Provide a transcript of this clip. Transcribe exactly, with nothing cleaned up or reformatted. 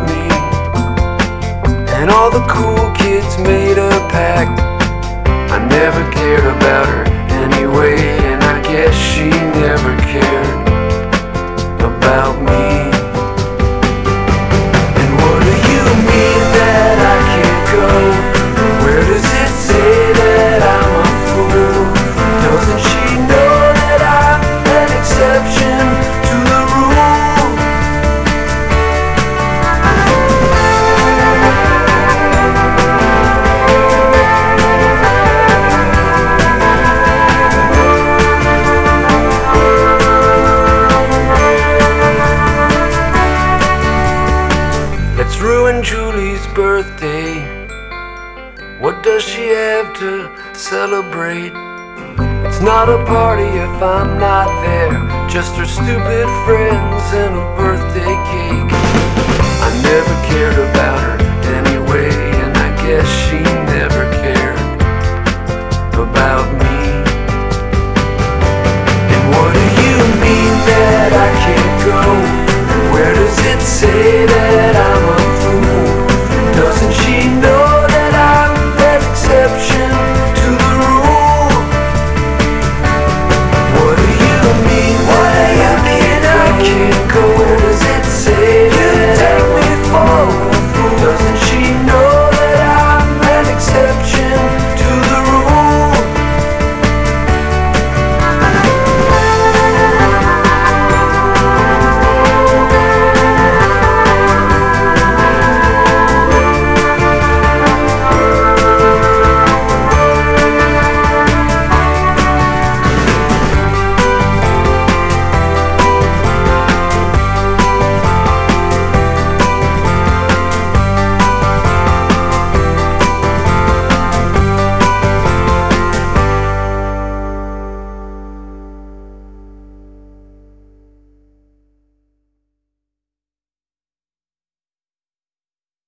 me. And all the cool kids made a pact. I never cared about her anyway, and I guess she never cared about me. And what do you mean that I can't go? Where does it say that I'm a fool? Doesn't she know that I'm an exception to the rule? Let's ruin Julie's birthday. What does she have to celebrate? It's not a party if I'm not there, just her stupid friends and a birthday cake. I never cared